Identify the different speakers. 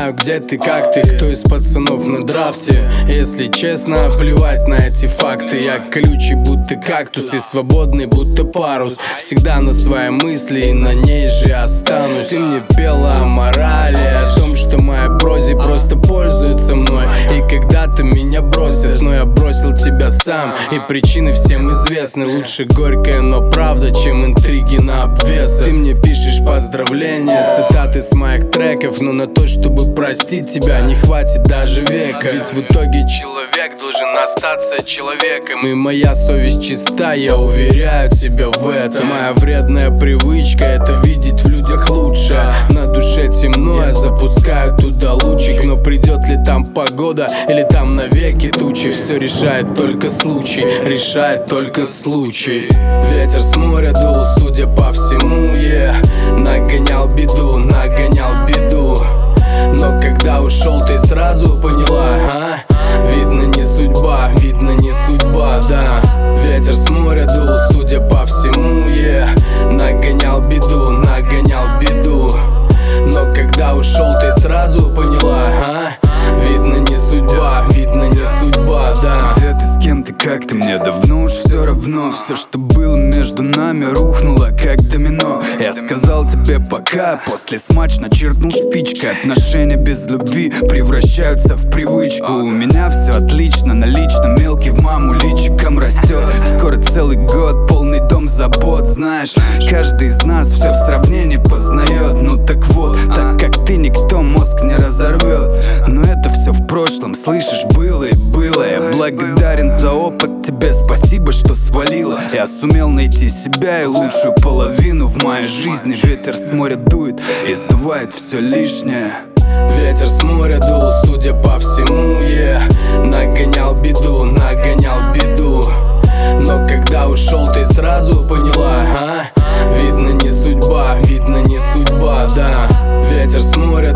Speaker 1: знаю, где ты, как ты, кто из пацанов на драфте. Если честно, плевать на эти факты. Я колючий, будто кактус, и свободный, будто парус. Всегда на своей мысли, и на ней же останусь. Ты мне пела о морали, о том, что моя брози просто пользуются мной. И когда-то меня бросят, но я бросил тебя сам. И причины всем известны. Лучше горькая, но правда, чем интриги на обвесах. Ты мне пишешь поздравления, цитаты с моих треков, но на то, чтобы простить тебя, не хватит даже века. Ведь в итоге человек должен остаться человеком. И моя совесть чиста, я уверяю тебя в этом. Моя вредная привычка — это видеть в людях лучше. На душе темно, я запускаю туда лучик. Но придет ли там погода или там навеки тучи, все решает только случай, решает только случай. Ветер с моря дул, судя по всему, нагонял беду, нагонял беду. Но когда ушел, ты сразу поняла, видно не судьба, видно не судьба, да. Ветер с моря дул, судя по всему, нагонял беду, нагонял беду. Но когда ушел, ты сразу поняла, видно не судьба, видно не судьба, да.
Speaker 2: Где ты, с кем ты, как ты, мне давно уж все равно. Все, что было между нами, рухнуло как домино. Я сказал тебе пока, после смачно чиркнул спичкой. Отношения без любви превращаются в привычку. У меня все отлично, налично, мелкий в маму личиком растет. Скоро целый год, полный дом забот. Знаешь, каждый из нас все в сравнении познает. Ну так вот, так как ты, никто мозг не разорвет. Но это все в прошлом, слышишь, было и было. Я благодарен за опыт, тебе спасибо, что свалила. Я сумел найти себя и лучшую половину в моей жизни. Ветер с моря дует и сдувает все лишнее.
Speaker 1: Ветер с моря дул, судя по всему, нагонял беду, нагонял беду. Но когда ушел, ты сразу поняла, видно не судьба, видно не судьба, да. Ветер с моря